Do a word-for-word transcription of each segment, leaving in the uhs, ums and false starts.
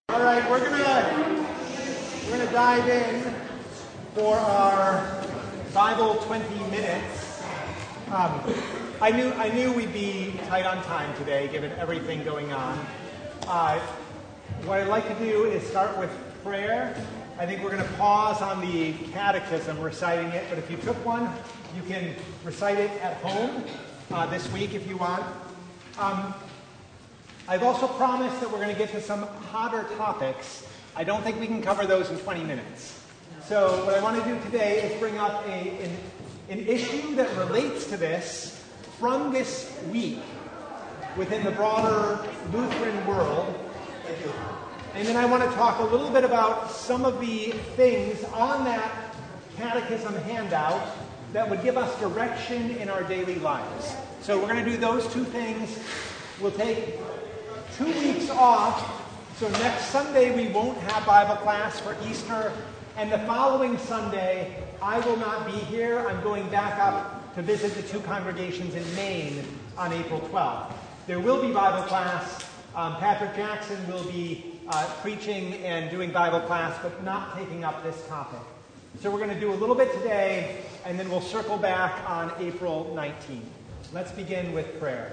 All right, we're gonna we're gonna dive in for our Bible twenty minutes. Um, I knew I knew we'd be tight on time today, given everything going on. Uh, what I'd like to do is start with prayer. I think we're going to pause on the catechism, reciting it. But if you took one, you can recite it at home uh, this week if you want. Um, I've also promised that we're going to get to some hotter topics. I don't think we can cover those in twenty minutes. So what I want to do today is bring up a, an, an issue that relates to this from this week within the broader Lutheran world. And then I want to talk a little bit about some of the things on that catechism handout that would give us direction in our daily lives. So we're going to do those two things. We'll take two weeks off, so next Sunday we won't have Bible class for Easter, and the following Sunday I will not be here. I'm going back up to visit the two congregations in Maine on April twelfth. There will be Bible class. Um, Patrick Jackson will be uh, preaching and doing Bible class, but not taking up this topic. So we're going to do a little bit today, and then we'll circle back on April nineteenth. Let's begin with prayer.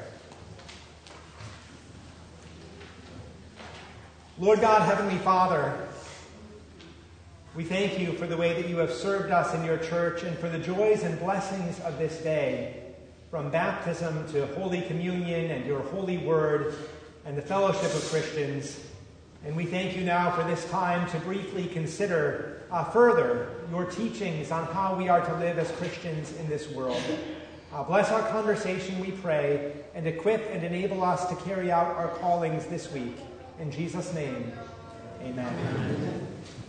Lord God, Heavenly Father, we thank you for the way that you have served us in your church and for the joys and blessings of this day, from baptism to Holy Communion and your holy word and the fellowship of Christians. And we thank you now for this time to briefly consider uh, further your teachings on how we are to live as Christians in this world. Uh, bless our conversation, we pray, and equip and enable us to carry out our callings this week. In Jesus' name, amen. Amen.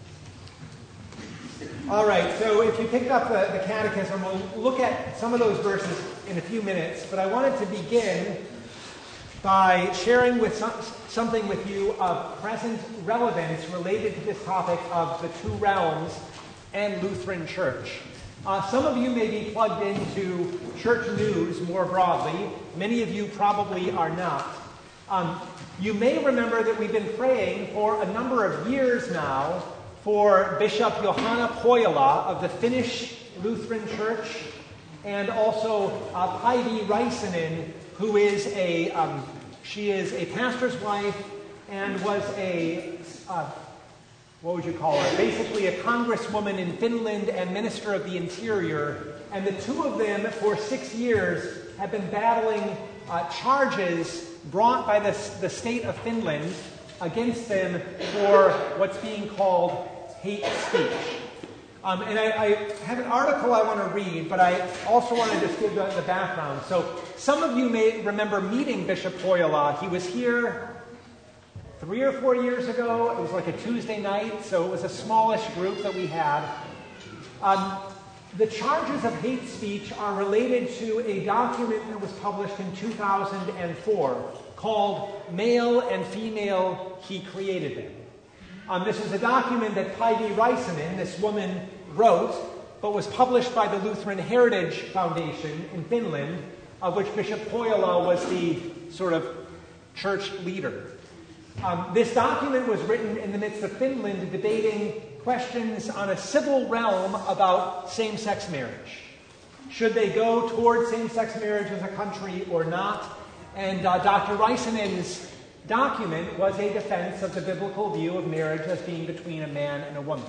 All right, so if you picked up the, the catechism, we'll look at some of those verses in a few minutes, but I wanted to begin by sharing with some, something with you of present relevance related to this topic of the two realms and Lutheran Church. Uh, some of you may be plugged into church news more broadly. Many of you probably are not. Um, you may remember that we've been praying for a number of years now for Bishop Johanna Pohjola of the Finnish Lutheran Church, and also uh, Päivi Räisänen, who is a um, she is a pastor's wife and was a uh, what would you call her? Basically a congresswoman in Finland and minister of the interior. And the two of them for six years have been battling uh, charges brought by the, the state of Finland against them for what's being called hate speech. Um, and I, I have an article I want to read, but I also want to just give the, the background. So some of you may remember meeting Bishop Pohjola. He was here three or four years ago. It was like a Tuesday night, so it was a smallish group that we had. Um, The charges of hate speech are related to a document that was published in two thousand four called Male and Female, He Created Them. Um, this is a document that Päivi Räisänen, this woman, wrote, but was published by the Lutheran Heritage Foundation in Finland, of which Bishop Pohjola was the sort of church leader. Um, this document was written in the midst of Finland debating questions on a civil realm about same-sex marriage. Should they go toward same-sex marriage as a country or not? And uh, Doctor Räisänen's document was a defense of the biblical view of marriage as being between a man and a woman.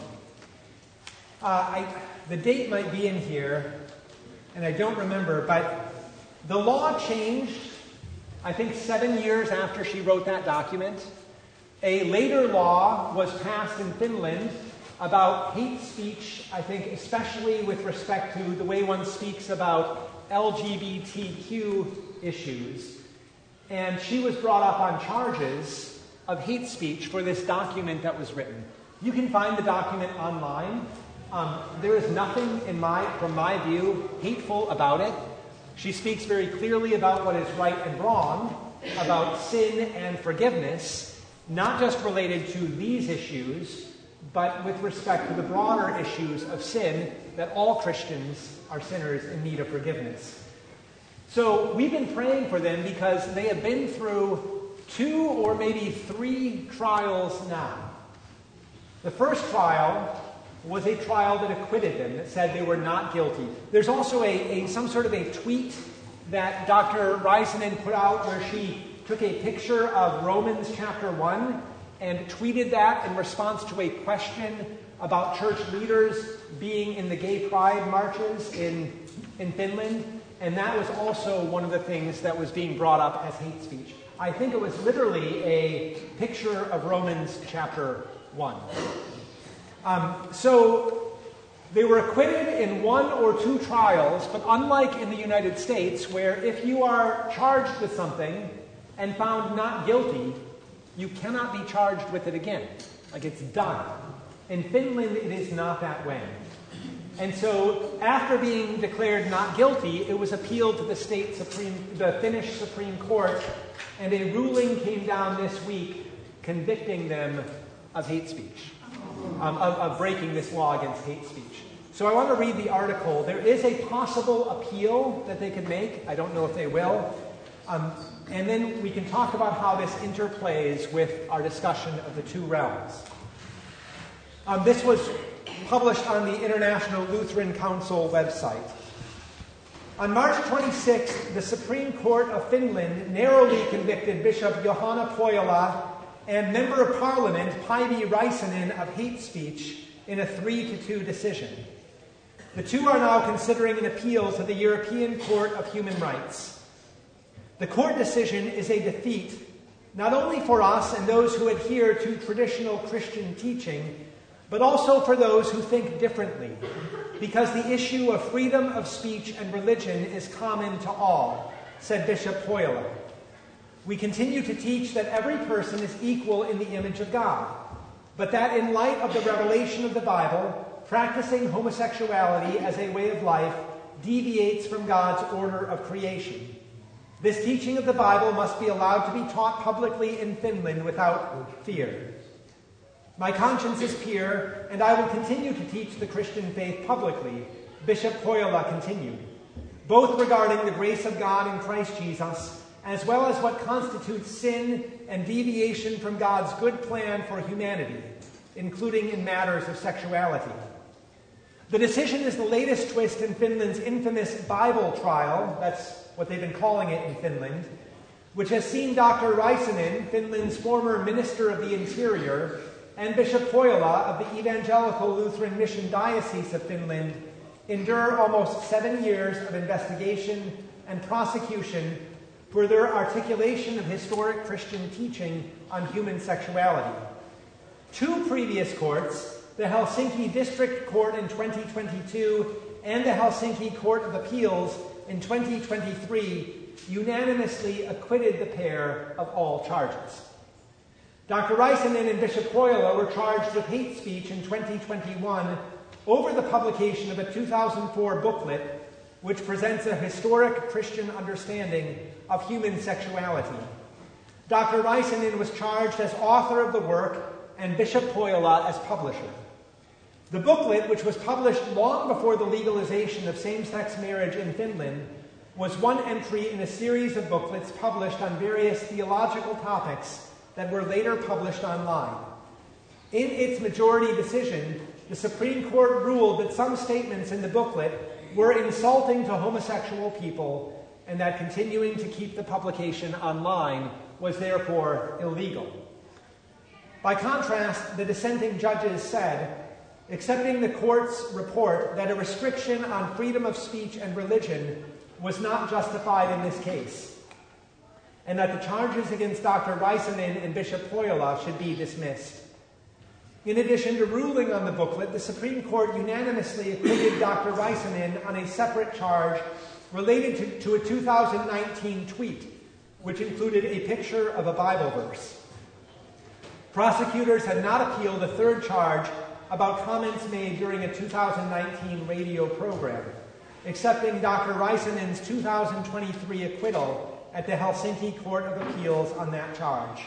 Uh, I, the date might be in here, and I don't remember, but the law changed, I think, seven years after she wrote that document. A later law was passed in Finland about hate speech, I think especially with respect to the way one speaks about L G B T Q issues. And she was brought up on charges of hate speech for this document that was written. You can find the document online. Um, there is nothing, in my, from my view, hateful about it. She speaks very clearly about what is right and wrong, about sin and forgiveness, not just related to these issues, but with respect to the broader issues of sin, that all Christians are sinners in need of forgiveness. So we've been praying for them because they have been through two or maybe three trials now. The first trial was a trial that acquitted them, that said they were not guilty. There's also a, a some sort of a tweet that Doctor Reisanen put out where she took a picture of Romans chapter one and tweeted that in response to a question about church leaders being in the gay pride marches in, in Finland. And that was also one of the things that was being brought up as hate speech. I think it was literally a picture of Romans chapter one. Um, so they were acquitted in one or two trials, but unlike in the United States, where if you are charged with something and found not guilty, you cannot be charged with it again. Like, it's done. In Finland, it is not that way. And so, after being declared not guilty, it was appealed to the state supreme, the Finnish Supreme Court, and a ruling came down this week convicting them of hate speech, um, of, of breaking this law against hate speech. So I want to read the article. There is a possible appeal that they could make. I don't know if they will. Um, and then we can talk about how this interplays with our discussion of the two realms. Um, this was published on the International Lutheran Council website. On March twenty-sixth, the Supreme Court of Finland narrowly convicted Bishop Johanna Pohjola and Member of Parliament Päivi Räisänen of hate speech in a three to two decision. The two are now considering an appeal to the European Court of Human Rights. The court decision is a defeat, not only for us and those who adhere to traditional Christian teaching, but also for those who think differently, because the issue of freedom of speech and religion is common to all, said Bishop Pohjola. We continue to teach that every person is equal in the image of God, but that in light of the revelation of the Bible, practicing homosexuality as a way of life deviates from God's order of creation. This teaching of the Bible must be allowed to be taught publicly in Finland without fear. My conscience is pure, and I will continue to teach the Christian faith publicly, Bishop Pohjola continued, both regarding the grace of God in Christ Jesus, as well as what constitutes sin and deviation from God's good plan for humanity, including in matters of sexuality. The decision is the latest twist in Finland's infamous Bible trial, that's what they've been calling it in Finland, which has seen Doctor Räisänen, Finland's former Minister of the Interior, and Bishop Pohjola of the Evangelical Lutheran Mission Diocese of Finland endure almost seven years of investigation and prosecution for their articulation of historic Christian teaching on human sexuality. Two previous courts, the Helsinki District Court in twenty twenty-two and the Helsinki Court of Appeals in twenty twenty-three, unanimously acquitted the pair of all charges. Doctor Räisänen and Bishop Pohjola were charged with hate speech in twenty twenty-one over the publication of a two thousand four booklet which presents a historic Christian understanding of human sexuality. Doctor Räisänen was charged as author of the work and Bishop Pohjola as publisher. The booklet, which was published long before the legalization of same-sex marriage in Finland, was one entry in a series of booklets published on various theological topics that were later published online. In its majority decision, the Supreme Court ruled that some statements in the booklet were insulting to homosexual people and that continuing to keep the publication online was therefore illegal. By contrast, the dissenting judges said, accepting the court's report that a restriction on freedom of speech and religion was not justified in this case, and that the charges against Doctor Räisänen and Bishop Pohjola should be dismissed. In addition to ruling on the booklet, the Supreme Court unanimously acquitted Doctor Räisänen on a separate charge related to, to a two thousand nineteen tweet, which included a picture of a Bible verse. Prosecutors had not appealed a third charge about comments made during a two thousand nineteen radio program, accepting Doctor Räisänen's two thousand twenty-three acquittal at the Helsinki Court of Appeals on that charge.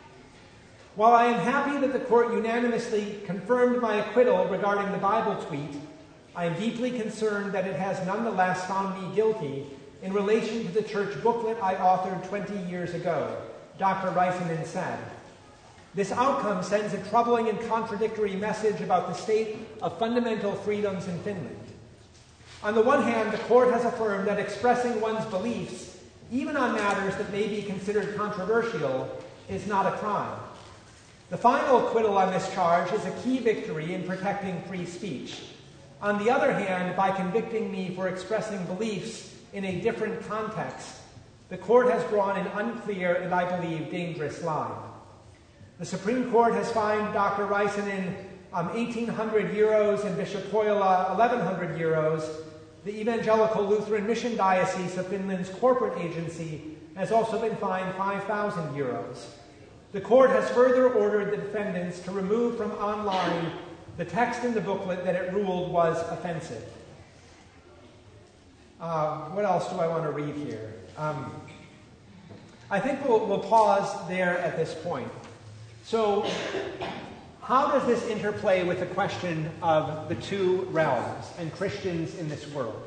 While I am happy that the court unanimously confirmed my acquittal regarding the Bible tweet, I am deeply concerned that it has nonetheless found me guilty in relation to the church booklet I authored twenty years ago, Doctor Räisänen said. This outcome sends a troubling and contradictory message about the state of fundamental freedoms in Finland. On the one hand, the court has affirmed that expressing one's beliefs, even on matters that may be considered controversial, is not a crime. The final acquittal on this charge is a key victory in protecting free speech. On the other hand, by convicting me for expressing beliefs in a different context, the court has drawn an unclear and, I believe, dangerous line. The Supreme Court has fined Doctor Räisänen um, eighteen hundred euros and Bishop Pohjola eleven hundred euros. The Evangelical Lutheran Mission Diocese of Finland's corporate agency has also been fined five thousand euros. The court has further ordered the defendants to remove from online the text in the booklet that it ruled was offensive. Uh, what else do I want to read here? Um, I think we'll, we'll pause there at this point. So, how does this interplay with the question of the two realms and Christians in this world?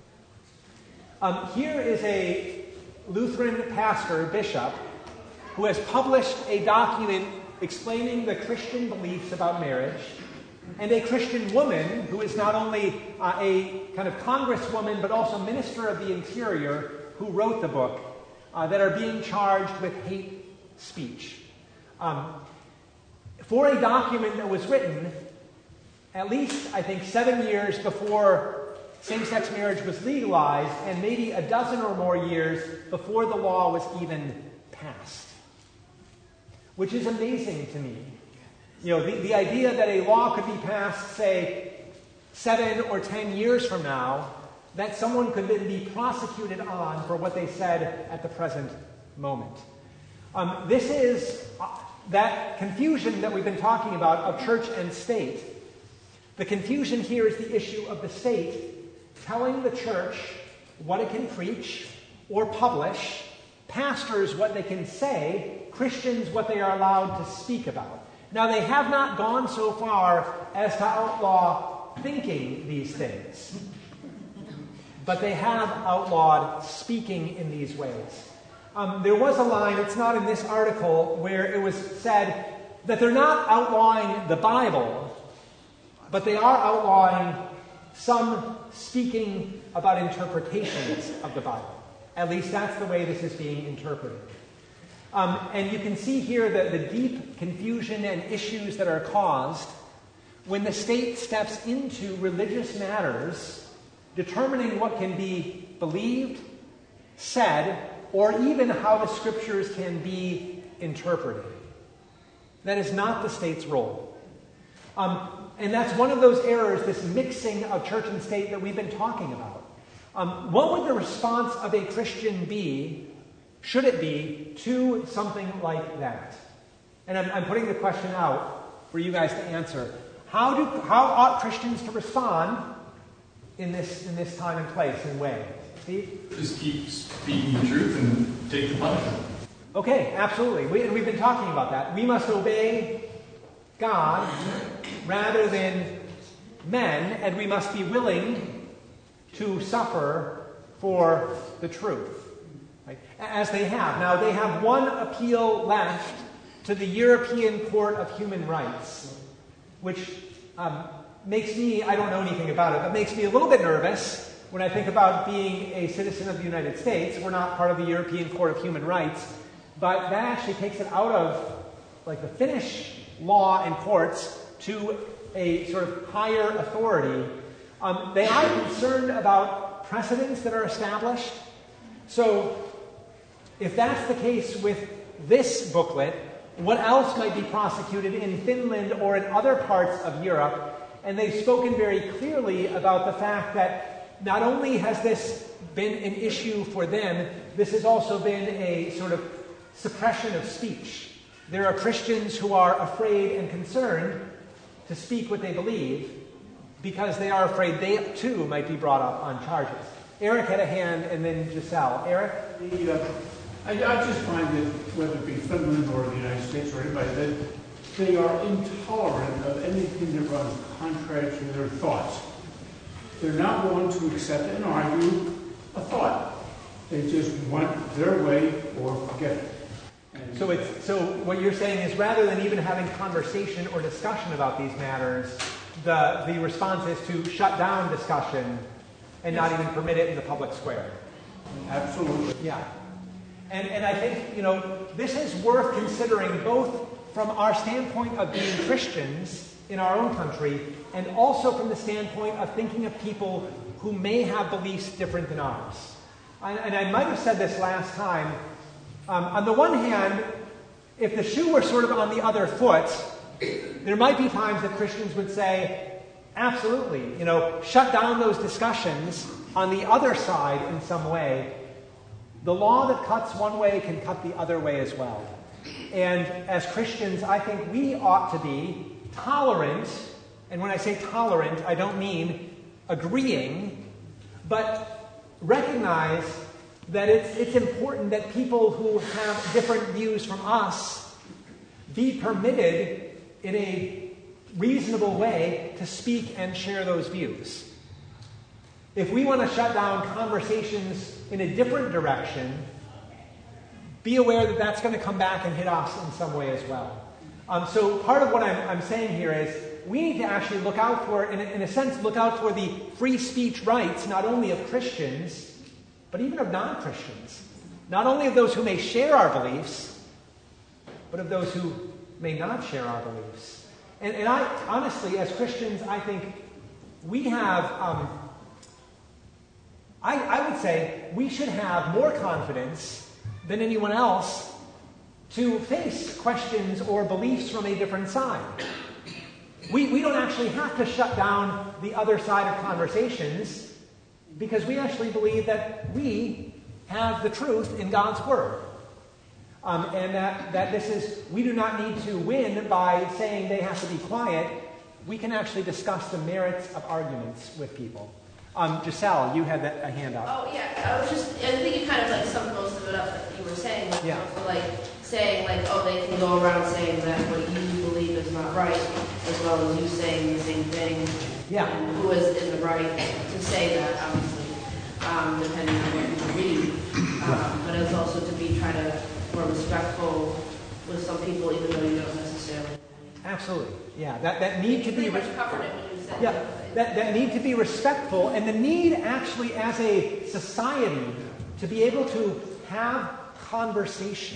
Um, here is a Lutheran pastor, bishop, who has published a document explaining the Christian beliefs about marriage, and a Christian woman who is not only uh, a kind of congresswoman but also minister of the interior who wrote the book, uh, that are being charged with hate speech. Um, for a document that was written at least, I think, seven years before same-sex marriage was legalized, and maybe a dozen or more years before the law was even passed. Which is amazing to me. You know, the, the idea that a law could be passed, say, seven or ten years from now, that someone could then be prosecuted on for what they said at the present moment. Um, this is uh, that confusion that we've been talking about of church and state. The confusion here is the issue of the state telling the church what it can preach or publish, pastors what they can say, Christians what they are allowed to speak about. Now, they have not gone so far as to outlaw thinking these things, but they have outlawed speaking in these ways. Um, there was a line, it's not in this article, where it was said that they're not outlawing the Bible, but they are outlawing some speaking about interpretations of the Bible. At least that's the way this is being interpreted. Um, and you can see here the, the deep confusion and issues that are caused when the state steps into religious matters, determining what can be believed, said, or even how the scriptures can be interpreted. That is not the state's role. Um, and that's one of those errors, this mixing of church and state that we've been talking about. Um, what would the response of a Christian be, should it be, to something like that? And I'm, I'm putting the question out for you guys to answer. How do how ought Christians to respond in this in this time and place and way? Steve? Just keep speaking the truth and take the punishment. Okay, absolutely. We, and we've been talking about that. We must obey God rather than men, and we must be willing to suffer for the truth. Right? As they have. Now, they have one appeal left to the European Court of Human Rights, which um, makes me, I don't know anything about it, but makes me a little bit nervous when I think about being a citizen of the United States. We're not part of the European Court of Human Rights, but that actually takes it out of like the Finnish law and courts to a sort of higher authority. Um, they are concerned about precedents that are established. So if that's the case with this booklet, what else might be prosecuted in Finland or in other parts of Europe? And they've spoken very clearly about the fact that not only has this been an issue for them, this has also been a sort of suppression of speech. There are Christians who are afraid and concerned to speak what they believe because they are afraid they too might be brought up on charges. Eric had a hand, and then Giselle. Eric? The, uh, I, I just find that whether it be Finland or the United States or anybody, that they are intolerant of anything that runs contrary to their thoughts. They're not willing to accept and argue a thought. They just want their way or forget it. And So it's so what you're saying is rather than even having conversation or discussion about these matters, the the response is to shut down discussion and not even permit it in the public square. Absolutely. Yeah. And and I think, you know, this is worth considering both from our standpoint of being Christians in our own country and also from the standpoint of thinking of people who may have beliefs different than ours. And, and I might have said this last time. Um, on the one hand, if the shoe were sort of on the other foot, there might be times that Christians would say, absolutely, you know, shut down those discussions on the other side in some way. The law that cuts one way can cut the other way as well. And as Christians, I think we ought to be tolerant, and when I say tolerant, I don't mean agreeing, but recognize that it's, it's important that people who have different views from us be permitted in a reasonable way to speak and share those views. If we want to shut down conversations in a different direction, be aware that that's going to come back and hit us in some way as well. Um, so part of what I'm, I'm saying here is we need to actually look out for, in a, in a sense, look out for the free speech rights not only of Christians, but even of non-Christians. Not only of those who may share our beliefs, but of those who may not share our beliefs. And, and I, honestly, as Christians, I think we have, um, I, I would say, we should have more confidence than anyone else to face questions or beliefs from a different side. We, we don't actually have to shut down the other side of conversations because we actually believe that we have the truth in God's Word. Um, and that, that this is, we do not need to win by saying they have to be quiet. We can actually discuss the merits of arguments with people. Um, Giselle, you had that, a hand up. Oh, yeah. I was just, I think you kind of like summed most of it up that you were saying. Like, Yeah. also, like saying, like, oh, they can go around saying that what you believe is not right, as well as you saying the same thing. Yeah. And who is in the right to say that, obviously, um, depending on what you read. Um, but it's also to be try to more respectful with some people, even though you don't necessarily. Absolutely. Yeah. That, that need to be. You pretty much covered it when you said Yeah. that. That, that need to be respectful, and the need actually as a society to be able to have conversation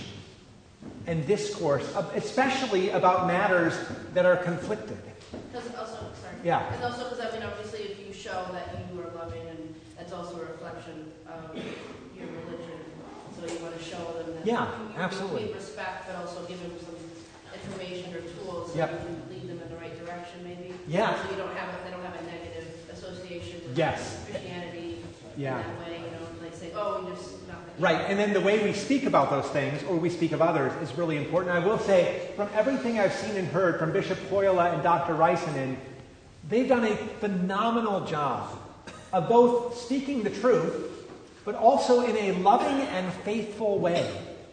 and discourse, especially about matters that are conflicted. Because also, sorry. Yeah. And also because, I mean, obviously, if you show that you are loving, and that's also a reflection of your religion. So you want to show them that Yeah, you, you absolutely. need respect, but also give them some information or tools so Yep. you can lead them in the right direction, maybe. Yeah. So you don't have a, they don't have a negative association with Yes. Christianity. Yeah. In that way, you know, like say, oh, you just not. Right, and then the way we speak about those things, or we speak of others, is really important. I will say, from everything I've seen and heard from Bishop Hoyla and Doctor Reisenen, they've done a phenomenal job of both speaking the truth, but also in a loving and faithful way.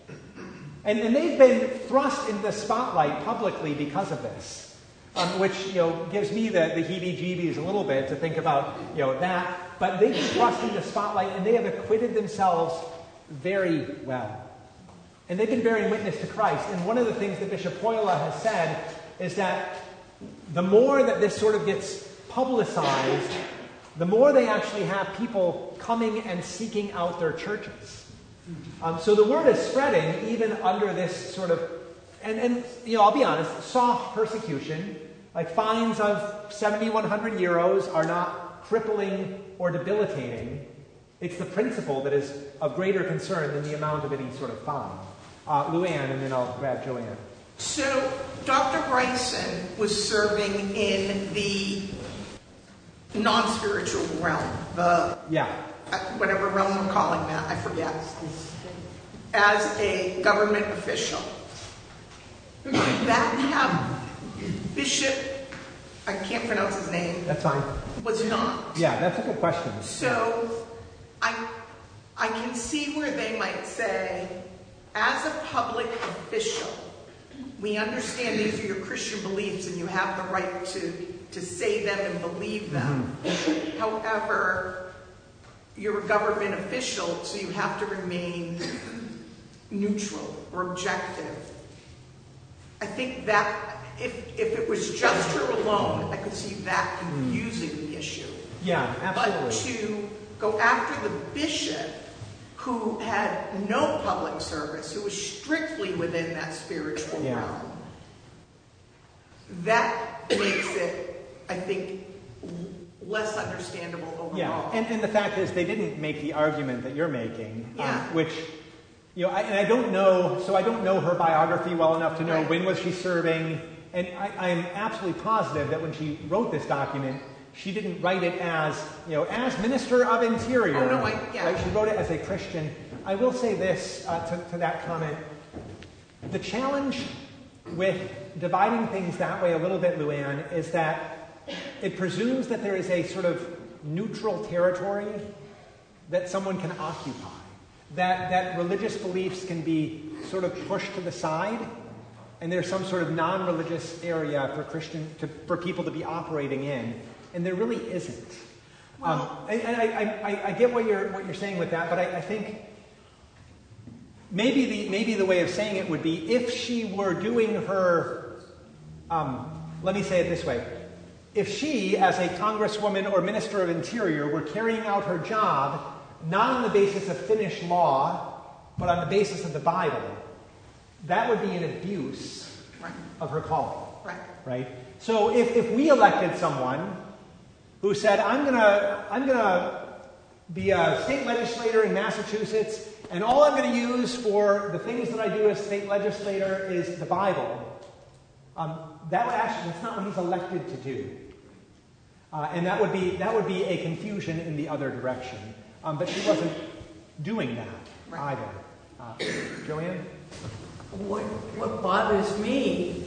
And, and they've been thrust into the spotlight publicly because of this, um, which, you know, gives me the, the heebie-jeebies a little bit to think about, you know, that. But they've been thrust into the spotlight, and they have acquitted themselves very well. And they've been bearing witness to Christ. And one of the things that Bishop Hoyla has said is that the more that this sort of gets publicized, the more they actually have people coming and seeking out their churches. Um, so the word is spreading even under this sort of, and, and you know, I'll be honest, soft persecution, like fines of seventy-one hundred euros are not crippling or debilitating. It's the principle that is of greater concern than the amount of any sort of fine. Uh, Luann, and then I'll grab Joanne. So Doctor Bryson was serving in the non-spiritual realm, the Yeah. uh, whatever realm we're calling that, I forget, as a government official. That have Bishop, I can't pronounce his name, That's fine. was not. Yeah, that's a good question. So I, I can see where they might say, as a public official, we understand these are your Christian beliefs and you have the right to, to say them and believe them. Mm-hmm. However, you're a government official, so you have to remain neutral or objective. I think that if if it was just her alone, I could see that confusing mm. the issue. Yeah, absolutely. But to go after the bishop who had no public service, who was strictly within that spiritual yeah. realm, that makes it, I think, less understandable overall. Yeah, and, and the fact is they didn't make the argument that you're making, yeah. um, which, you know, I, and I don't know, so I don't know her biography well enough to know right. when was she serving, and I, I am absolutely positive that when she wrote this document, she didn't write it as, you know, as Minister of Interior. Oh, no, I, yeah. Right? She wrote it as a Christian. I will say this uh, to, to that comment. The challenge with dividing things that way a little bit, Luann, is that it presumes that there is a sort of neutral territory that someone can occupy. That, that religious beliefs can be sort of pushed to the side, and there's some sort of non-religious area for Christian to, for people to be operating in. And there really isn't. Um, and and I, I, I get what you're what you're saying with that, but I, I think maybe the maybe the way of saying it would be if she were doing her. Um, let me say it this way: if she, as a congresswoman or minister of interior, were carrying out her job not on the basis of Finnish law, but on the basis of the Bible, that would be an abuse right. of her calling. Right. Right. So if if we elected someone who said, I'm gonna I'm gonna be a state legislator in Massachusetts, and all I'm gonna use for the things that I do as state legislator is the Bible, um, that would actually that's not what he's elected to do. Uh, and that would be that would be a confusion in the other direction. Um, but she wasn't doing that right. either. Uh, Joanne? What what bothers me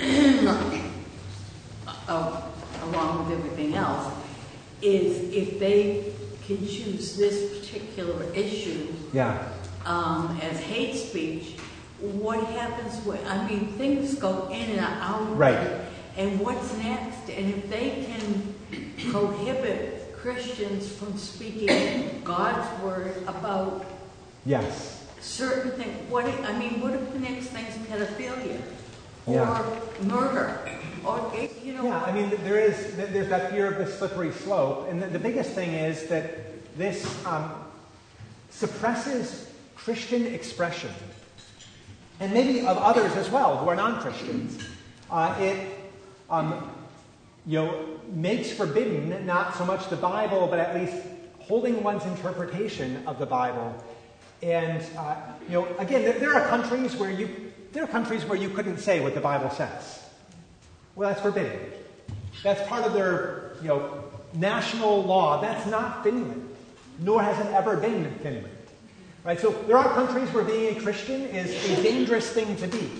uh, along with everything else is if they can choose this particular issue yeah. um, as hate speech, what happens when, I mean, things go in and out. Right. And what's next? And if they can prohibit Christians from speaking God's word about yes. certain things, what, I mean, what if the next thing's pedophilia? Yeah. Or murder? Or, you know, yeah, I mean, there is there's that fear of the slippery slope, and the, the biggest thing is that this um, suppresses Christian expression, and maybe of others as well who are non-Christians. Uh, it, um, you know, makes forbidden not so much the Bible, but at least holding one's interpretation of the Bible. And uh, you know, again, there, there are countries where you there are countries where you couldn't say what the Bible says. Well, that's forbidden. That's part of their, you know, national law. That's not Finland, nor has it ever been Finland. Right? So there are countries where being a Christian is a dangerous thing to be.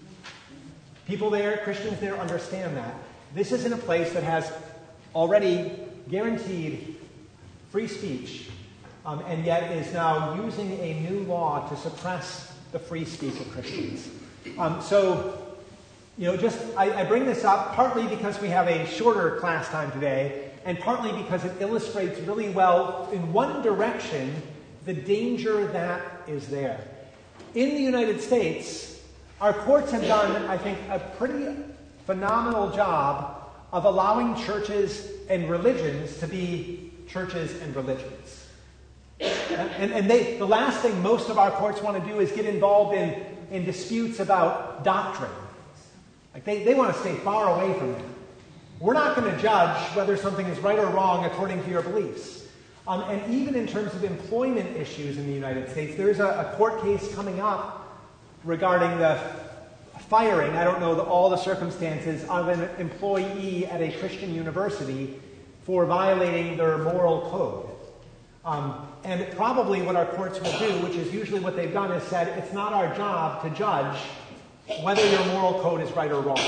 People there, Christians there, understand that. This is in a place that has already guaranteed free speech, um, and yet is now using a new law to suppress the free speech of Christians. Um, so. You know, just, I, I bring this up partly because we have a shorter class time today, and partly because it illustrates really well, in one direction, the danger that is there. In the United States, our courts have done, I think, a pretty phenomenal job of allowing churches and religions to be churches and religions. And, and they, the last thing most of our courts want to do is get involved in, in disputes about doctrine. Like they, they want to stay far away from that. We're not going to judge whether something is right or wrong according to your beliefs. Um, and even in terms of employment issues in the United States, there's a, a court case coming up regarding the firing, I don't know the, all the circumstances, of an employee at a Christian university for violating their moral code. Um, and probably what our courts will do, which is usually what they've done, is said, it's not our job to judge whether your moral code is right or wrong.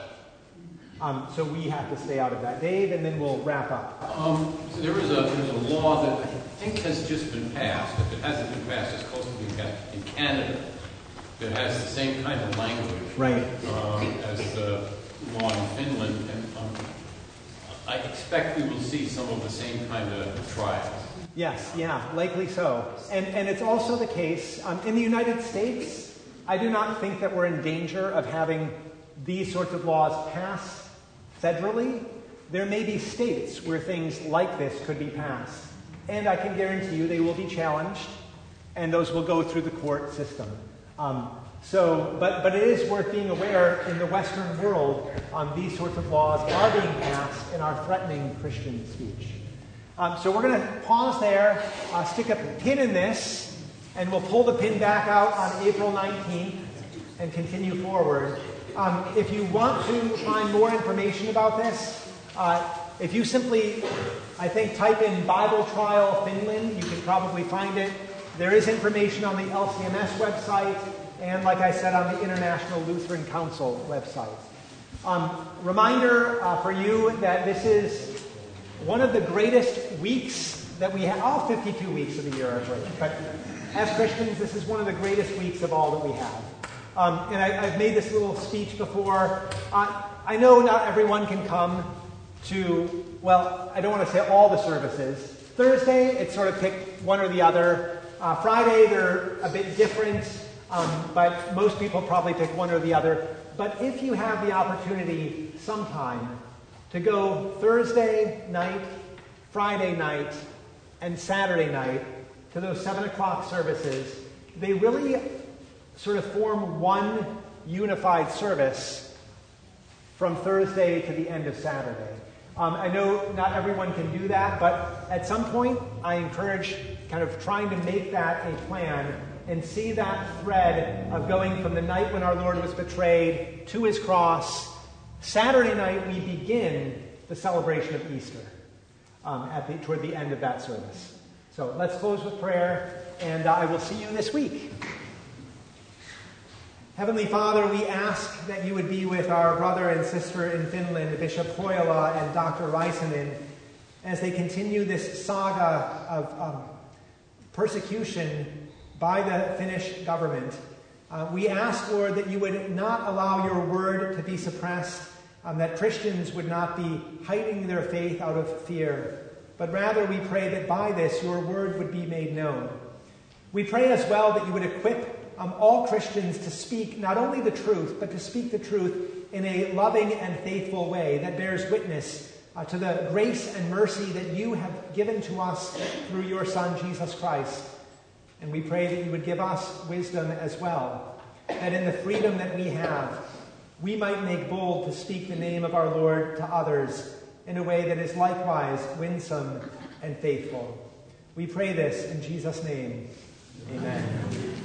Um, so we have to stay out of that. Dave, and then we'll wrap up. Um, so there is a there's a law that I think has just been passed. If it hasn't been passed, it's close to being passed in Canada. That has the same kind of language right. um, as the law in Finland, and um, I expect we will see some of the same kind of trials. Yes, yeah, likely so. And and it's also the case um, in the United States. I do not think that we're in danger of having these sorts of laws passed federally. There may be states where things like this could be passed. And I can guarantee you they will be challenged, and those will go through the court system. Um, so, but, but it is worth being aware in the Western world, um, these sorts of laws are being passed and are threatening Christian speech. Um, so we're going to pause there, uh, stick a pin in this, and we'll pull the pin back out on April nineteenth and continue forward. Um, if you want to find more information about this, uh, if you simply, I think, type in Bible Trial Finland, you can probably find it. There is information on the L C M S website and, like I said, on the International Lutheran Council website. Um, reminder uh, for you that this is one of the greatest weeks that we have. All fifty-two weeks of the year are great, but as Christians, this is one of the greatest weeks of all that we have. Um, and I, I've made this little speech before. Uh, I know not everyone can come to, well, I don't want to say all the services. Thursday, it's sort of pick one or the other. Uh, Friday, they're a bit different, um, but most people probably pick one or the other. But if you have the opportunity sometime to go Thursday night, Friday night, and Saturday night to those seven o'clock services, they really sort of form one unified service from Thursday to the end of Saturday. Um, I know not everyone can do that, but at some point I encourage kind of trying to make that a plan and see that thread of going from the night when our Lord was betrayed to his cross. Saturday night we begin the celebration of Easter um, at the, toward the end of that service. So let's close with prayer, and uh, I will see you this week. Heavenly Father, we ask that you would be with our brother and sister in Finland, Bishop Hoila and Doctor Raisanen, as they continue this saga of um, persecution by the Finnish government. Uh, we ask, Lord, that you would not allow your word to be suppressed, um, that Christians would not be hiding their faith out of fear, but rather we pray that by this your word would be made known. We pray as well that you would equip Um, all Christians to speak not only the truth, but to speak the truth in a loving and faithful way that bears witness uh, to the grace and mercy that you have given to us through your Son, Jesus Christ. And we pray that you would give us wisdom as well, that in the freedom that we have, we might make bold to speak the name of our Lord to others in a way that is likewise winsome and faithful. We pray this in Jesus' name. Amen.